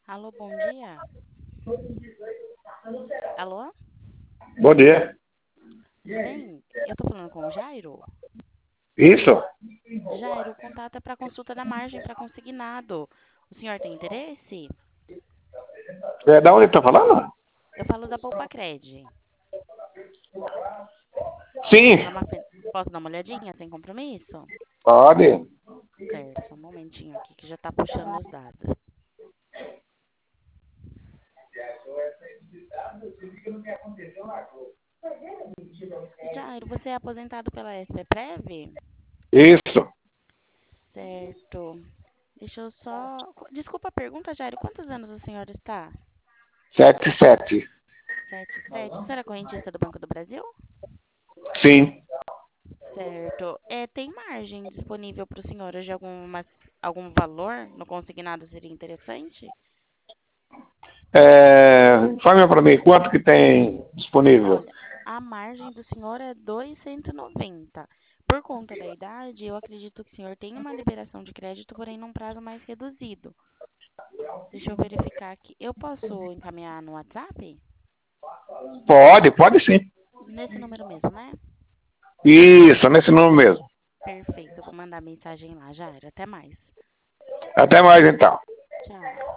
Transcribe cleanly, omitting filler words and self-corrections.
Alô, bom dia. Alô? Bom dia. Tudo bem? Eu tô falando com o Jairo. Isso? Jairo, o contato é para consulta da margem para consignado. O senhor tem interesse? É, da onde está falando? Eu falo da Poupa Cred. Sim, Posso dar uma olhadinha sem compromisso? pode. Certo, só um momentinho aqui que já tá puxando os dados. Jairo, você é aposentado pela SPPrev? Isso. Certo. Deixa eu só. Desculpa a pergunta, Jairo. Quantos anos o senhor está? 77. 77. O senhor é correntista do Banco do Brasil? Sim. Certo. Tem margem disponível para o senhor hoje algum valor no consignado seria interessante? Fale para mim, quanto que tem disponível? Olha, a margem do senhor é 290. Por conta da idade, eu acredito que o senhor tem uma liberação de crédito, porém num prazo mais reduzido. Deixa eu verificar aqui. Eu posso encaminhar no WhatsApp? Pode sim. Nesse número mesmo, né? Isso, nesse número mesmo. Perfeito. Eu vou mandar mensagem lá, já era. Até mais. Até mais então. Tchau.